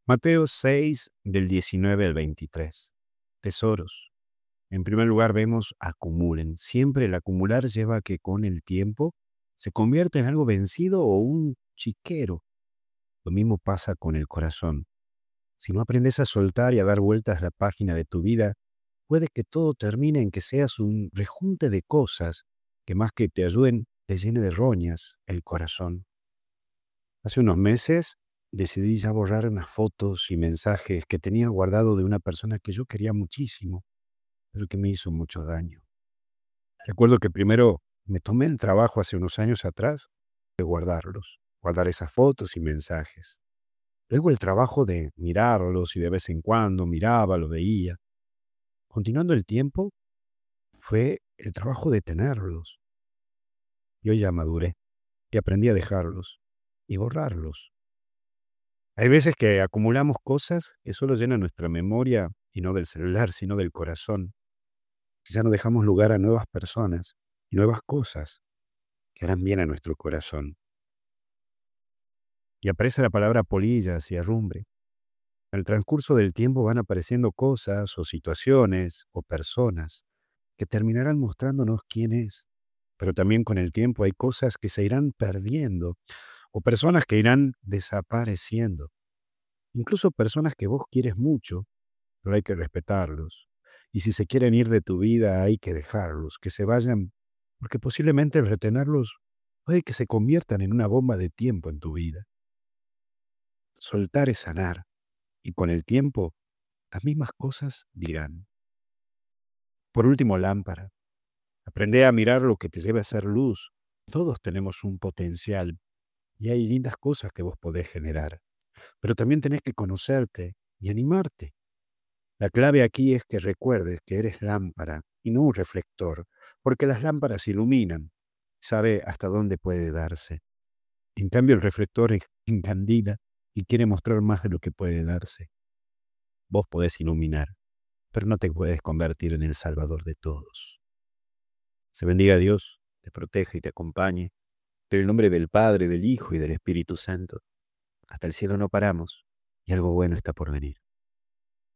Mateo 6, del 19 al 23. Tesoros. En primer lugar, vemos acumulen. Siempre el acumular lleva a que con el tiempo se convierta en algo vencido o un chiquero. Lo mismo pasa con el corazón. Si no aprendes a soltar y a dar vueltas la página de tu vida, puede que todo termine en que seas un rejunte de cosas que más que te ayuden, te llene de roñas el corazón. Hace unos meses decidí ya borrar unas fotos y mensajes que tenía guardado de una persona que yo quería muchísimo, pero que me hizo mucho daño. Recuerdo que primero me tomé el trabajo hace unos años atrás de guardarlos, guardar esas fotos y mensajes. Luego el trabajo de mirarlos y de vez en cuando miraba, lo veía. Continuando el tiempo, fue el trabajo de tenerlos. Yo ya maduré y aprendí a dejarlos y borrarlos. Hay veces que acumulamos cosas que solo llenan nuestra memoria y no del celular, sino del corazón. Ya no dejamos lugar a nuevas personas y nuevas cosas que harán bien a nuestro corazón. Y aparece la palabra polillas y herrumbre. En el transcurso del tiempo van apareciendo cosas o situaciones o personas que terminarán mostrándonos quién es. Pero también con el tiempo hay cosas que se irán perdiendo o personas que irán desapareciendo. Incluso personas que vos quieres mucho, pero hay que respetarlos. Y si se quieren ir de tu vida, hay que dejarlos, que se vayan, porque posiblemente el retenerlos puede que se conviertan en una bomba de tiempo en tu vida. Soltar es sanar, y con el tiempo, las mismas cosas dirán. Por último, lámpara. Aprende a mirar lo que te lleve a ser luz. Todos tenemos un potencial, y hay lindas cosas que vos podés generar. Pero también tenés que conocerte y animarte. La clave aquí es que recuerdes que eres lámpara y no un reflector, porque las lámparas iluminan, sabe hasta dónde puede darse. En cambio, el reflector encandila y quiere mostrar más de lo que puede darse. Vos podés iluminar, pero no te puedes convertir en el salvador de todos. Se bendiga a Dios, te proteja y te acompañe. En el nombre del Padre, del Hijo y del Espíritu Santo. Hasta el cielo no paramos y algo bueno está por venir.